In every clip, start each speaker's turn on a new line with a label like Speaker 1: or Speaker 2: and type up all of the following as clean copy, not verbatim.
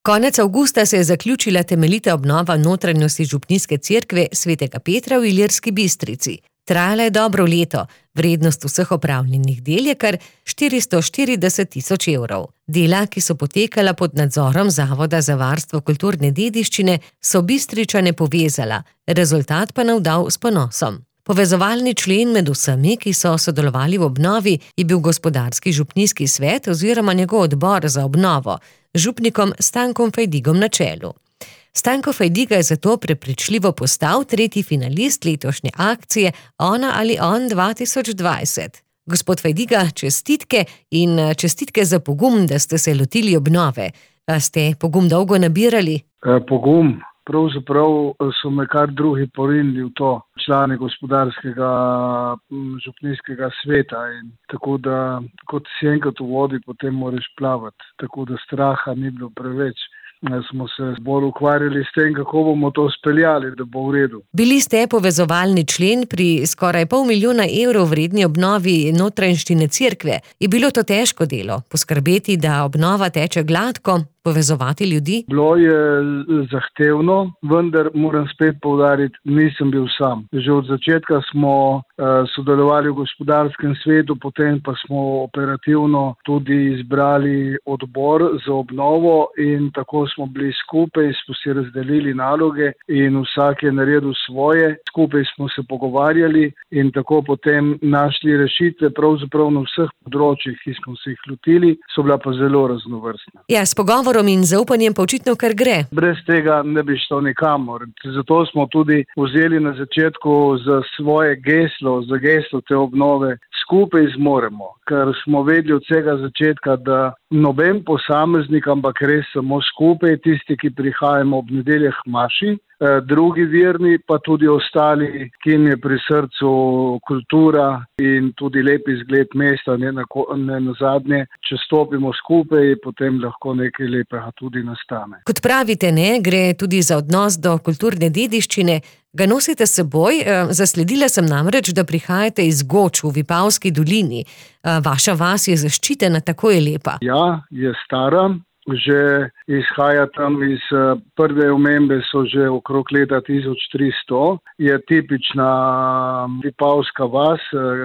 Speaker 1: Konec avgusta se je zaključila temeljita obnova notranjosti župnijske cerkve svetega Petra v Ilirski Bistrici. Trajala je dobro leto, vrednost vseh opravljenih del je kar 440 000 evrov. Dela, ki so potekala pod nadzorom Zavoda za varstvo kulturne dediščine, so Bistričane povezala, rezultat pa navdal s ponosom. Povezovalni člen med vsemi, ki so sodelovali v obnovi, je bil gospodarski župnijski svet oziroma njegov odbor za obnovo, župnikom Stankom Fajdigom na čelu. Stanko Fajdiga je zato prepričljivo postal tretji finalist letošnje akcije Ona ali on 2020. Gospod Fajdiga, čestitke in čestitke za pogum, da ste se lotili obnove. Ste pogum dolgo nabirali?
Speaker 2: Pogum. Pravzaprav so me kar drugi porinili v to, člani gospodarskega župnijskega sveta. In tako da, kot si enkrat v vodi, potem moraš plavati. Tako da straha ni bilo preveč. Smo se bolj ukvarjali s tem, kako bomo to speljali, da bo v redu.
Speaker 1: Bili ste povezovalni člen pri skoraj 500 000 evrov vredni obnovi notranjščine cerkve. Je bilo to težko delo, poskrbeti, da obnova teče gladko, povezovati ljudi?
Speaker 2: Bilo je zahtevno, vendar moram spet poudariti, nisem bil sam. Že od začetka smo sodelovali v gospodarskem svetu, potem pa smo operativno tudi izbrali odbor za obnovo in tako smo bili skupaj, smo si razdelili naloge in vsak je naredil svoje. Skupaj smo se pogovarjali in tako potem našli rešitve pravzaprav na vseh področjih, ki smo se jih lotili, so bila pa zelo raznovrstna.
Speaker 1: Ja, s pogovorom in zaupanjem pa očitno kar gre.
Speaker 2: Brez tega ne bi šlo nikamor. Zato smo tudi vzeli na začetku za svoje geslo, za geslo te obnove skupaj zmoremo, ker smo vedeli od vsega začetka, da noben posameznik, ampak res samo skupaj, tisti, ki prihajamo ob nedeljah maši, drugi verni, pa tudi ostali, ki jim je pri srcu kultura in tudi lep izgled mesta, ne nazadnje, če stopimo skupaj, potem lahko nekaj lepega tudi nastane.
Speaker 1: Kot pravite, ne, gre tudi za odnos do kulturne dediščine. Ga nosite s seboj? Zasledila sem namreč, da prihajate iz Goč v Vipavski dolini. Vaša vas je zaščitena, tako je lepa.
Speaker 2: Ja, je stara. Že izhaja tam iz prve omembe so že okrog leta 1300. Je tipična vipavska vas,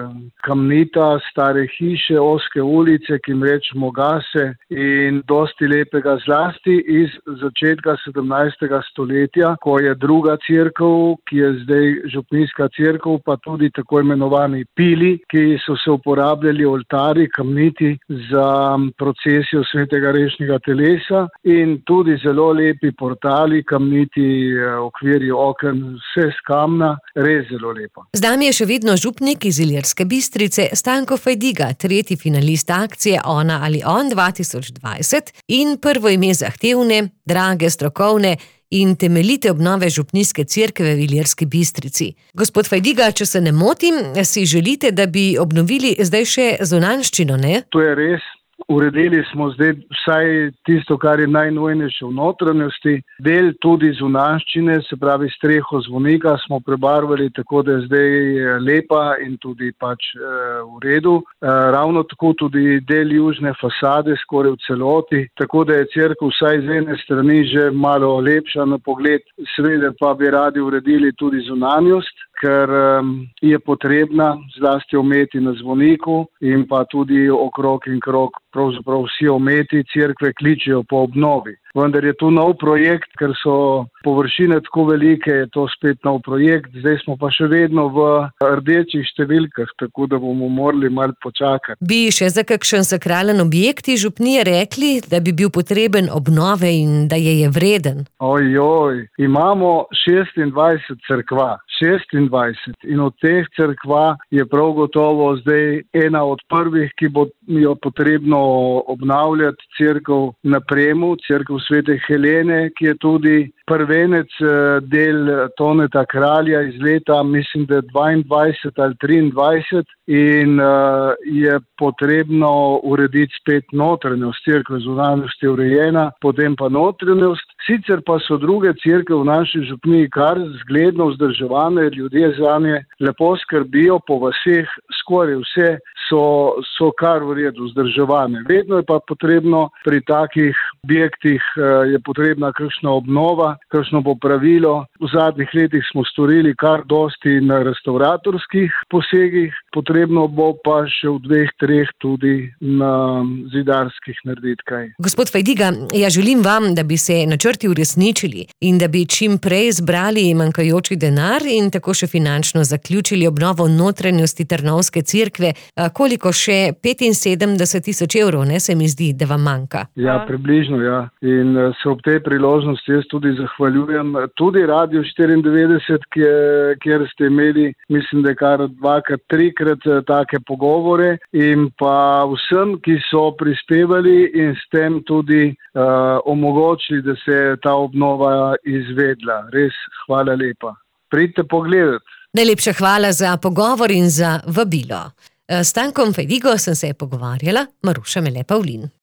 Speaker 2: kamnita, stare hiše, ozke ulice, ki jim rečemo gase in dosti lepega zlasti iz začetka 17. stoletja, ko je druga cerkev, ki je zdaj župnijska cerkev, pa tudi tako imenovani pili, ki so se uporabljali oltari, kamniti za procesijo svetega rešnjega telesa in tudi zelo lepi portali, kamniti okvirji oken, vse z kamna, res zelo lepo.
Speaker 1: Z nami je še vedno župnik iz Ilirske Bistrice, Stanko Fajdiga, tretji finalist akcije Ona ali on 2020 in prvo ime zahtevne, drage, strokovne in temeljite obnove župnijske cerkve v Ilirski Bistrici. Gospod Fajdiga, če se ne motim, si želite, da bi obnovili zdaj še zunanjščino, ne?
Speaker 2: To je res. Uredili smo zdaj vsaj tisto, kar je najnujnejše v notranjosti. Del tudi zunanjščine, se pravi streho zvonika, smo prebarvali tako, da je zdaj lepa in tudi pač v redu. Ravno tako tudi del južne fasade skoraj v celoti, tako da je cerkev vsaj z ene strani že malo lepša na pogled. Seveda pa bi radi uredili tudi zunanjost, ker je potrebna zlasti ometi na zvoniku in pa tudi okrog in krog. Pravzaprav vsi ometi cerkve kličejo po obnovi. Vendar je tu nov projekt, ker so površine tako velike, je to spet nov projekt. Zdaj smo pa še vedno v rdečih številkah, tako da bomo morali malo počakati.
Speaker 1: Bi še za kakšen sakralen objekt iz župnije rekli, da bi bil potreben obnove in da je vreden?
Speaker 2: Imamo 26 cerkva. 26. In od teh cerkva je prav gotovo zdaj ena od prvih, ki bo jo potrebno obnavljati, cerkev na Premu, cerkev Svete Helene, ki je tudi prvenec del Toneta Kralja iz leta, mislim, da 22 ali 23 in je potrebno urediti spet notranjost, cerkev zunanjost je urejena, potem pa notranjost. Sicer pa so druge cerkve v naši župniji kar zgledno vzdrževane, ljudje zanje lepo skrbijo, po vaseh skoraj vse so kar v redu vzdrževane. Vedno je pa potrebno pri takih objektih je potrebna kakšna obnova, kakšno popravilo. V zadnjih letih smo storili kar dosti na restavratorskih posegih, potrebno bo pa še v 2-3 tudi na zidarskih narediti kaj.
Speaker 1: Gospod Fajdiga, ja želim vam, da bi se načrti uresničili in da bi čim prej zbrali manjkajoči denar in tako še finančno zaključili obnovo notranjosti Trnovske cerkve. Koliko še 75,000 evrov, ne, se mi zdi, da vam manjka?
Speaker 2: Ja, približno, ja. In se ob tej priložnosti jaz tudi zahvaljujem tudi Radio 94, kjer ste imeli, mislim, da kar 2-krat, 3-krat take pogovore in pa vsem, ki so prispevali in s tem tudi omogočili, da se je ta obnova izvedla. Res, hvala lepa. Pridite pogledati.
Speaker 1: Najlepša hvala za pogovor in za vabilo. S Stankom Fajdigo sem se pogovarjala, Maruša Mele Pavlin.